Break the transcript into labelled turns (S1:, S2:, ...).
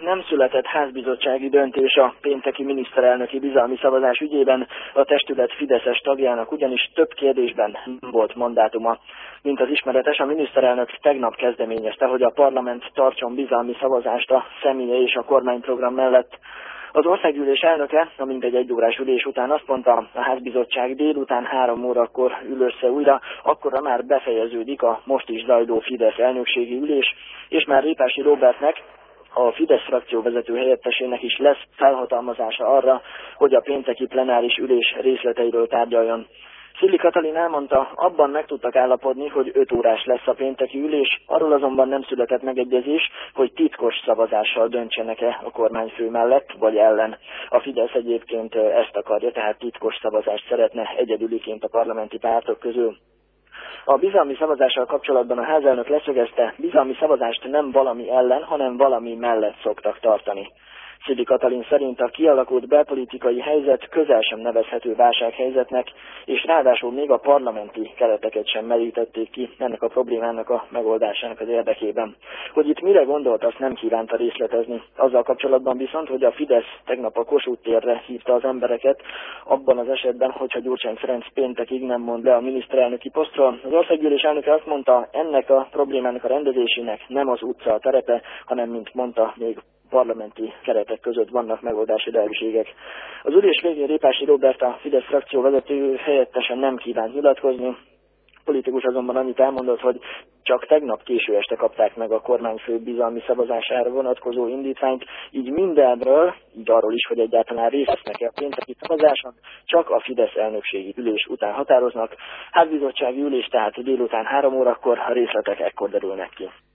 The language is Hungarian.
S1: nem született házbizottsági döntés a pénteki miniszterelnöki bizalmi szavazás ügyében, a testület fideszes tagjának ugyanis több kérdésben nem volt mandátuma. Mint az ismeretes, a miniszterelnök tegnap kezdeményezte, hogy a parlament tartson bizalmi szavazást a személye és a kormányprogram mellett. Az országgyűlés elnöke a mintegy egyórás ülés után azt mondta, a házbizottság délután 3 órakor ül össze újra, akkorra már befejeződik a most is zajló Fidesz elnökségi ülés, és már Répási Róbertnek, a Fidesz frakcióvezető helyettesének is lesz felhatalmazása arra, hogy a pénteki plenáris ülés részleteiről tárgyaljon. Szilli Katalin elmondta, abban meg tudtak állapodni, hogy 5 órás lesz a pénteki ülés, arról azonban nem született megegyezés, hogy titkos szavazással döntsenek-e a kormányfő mellett vagy ellen. A Fidesz egyébként ezt akarja, tehát titkos szavazást szeretne egyedüliként a parlamenti pártok közül. A bizalmi szavazással kapcsolatban a házelnök leszögezte, bizalmi szavazást nem valami ellen, hanem valami mellett szoktak tartani. Szilli Katalin szerint a kialakult belpolitikai helyzet közel sem nevezhető válsághelyzetnek, és ráadásul még a parlamenti kereteket sem merítették ki ennek a problémának a megoldásának az érdekében. Hogy itt mire gondolt, azt nem kívánta részletezni. Azzal kapcsolatban viszont, hogy a Fidesz tegnap a Kossuth térre hívta az embereket, abban az esetben, hogyha Gyurcsány Ferenc péntekig nem mond le a miniszterelnöki posztról, az országgyűlés elnöke azt mondta, ennek a problémának a rendezésének nem az utca a terepe, hanem, mint mondta, még parlamenti keretek között vannak megoldási lehetőségek. Az ülés végén Répási Róbert, a Fidesz frakció vezető helyettesen nem kívánt nyilatkozni. A politikus azonban annyit elmondott, hogy csak tegnap késő este kapták meg a kormányfő bizalmi szavazására vonatkozó indítványt, így mindenről, így arról is, hogy egyáltalán részt vesznek-e a pénteki szavazáson, csak a Fidesz elnökségi ülés után határoznak. Házbizottsági ülés tehát délután 3 órakor, a részletek ekkor derülnek ki.